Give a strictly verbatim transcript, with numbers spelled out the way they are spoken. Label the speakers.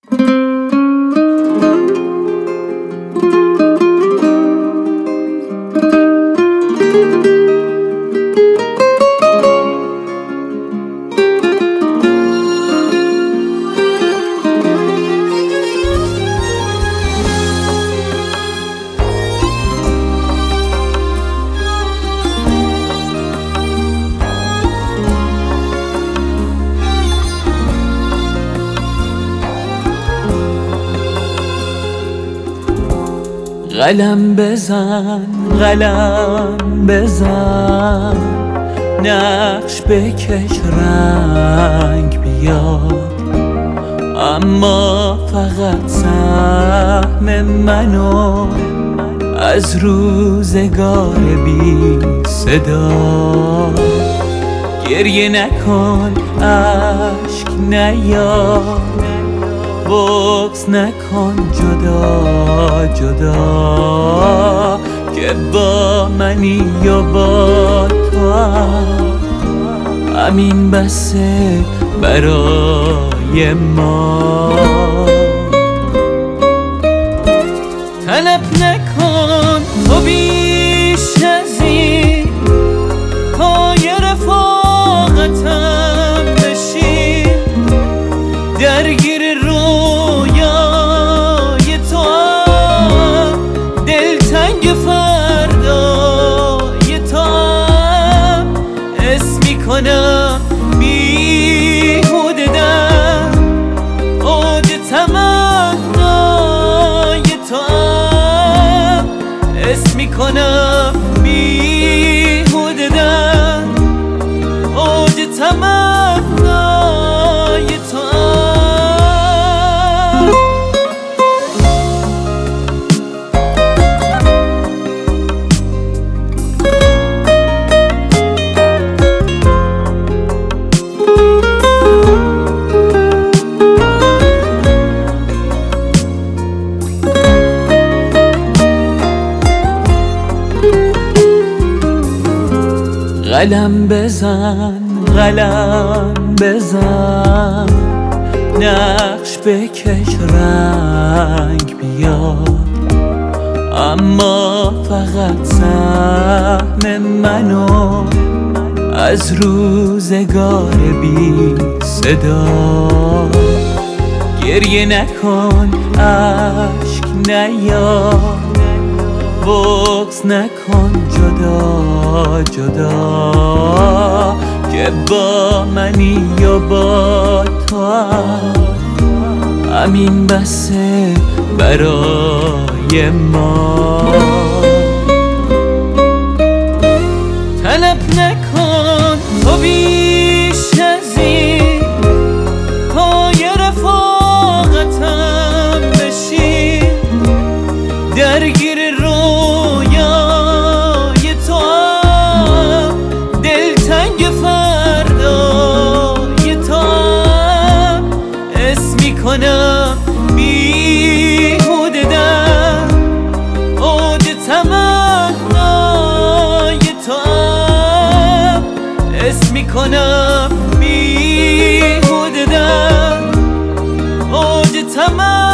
Speaker 1: قلم بزن قلم بزن، نقش بکش رنگ بیار، اما فقط سهم منو از روزگار بی صدا. گریه نکن، اشک نیار، بغض نکن جدا جدا، که با منی یا با تو هم همین بسه برای ما. طلب نکن تو بیش از این، پای رفاقتم بشین، درگیر رویای تو هم، دلتنگ فردای تو هم، حس میکنم بیهوده دم، اوج تمنای تو هم، حس میکنم بیهوده دم، اوج تمنای تو هم. قلم بزن قلم بزن، نقش بکش رنگ بیار، اما فقط سهم منو از روزگار بی صدا. گریه نکن، اشک نیار، بغض نکن جدا جدا، که با منی یا با تو هم همین بسه برای ما. طلب نکن تو بیش از این، پای رفاقتم بشین، درگیر رویای تو هم، دلتنگ فردای تو هم، حس میکنم بیهوده دم، اوج تمنای تو هم، حس میکنم بیهوده دم، اوج تمنای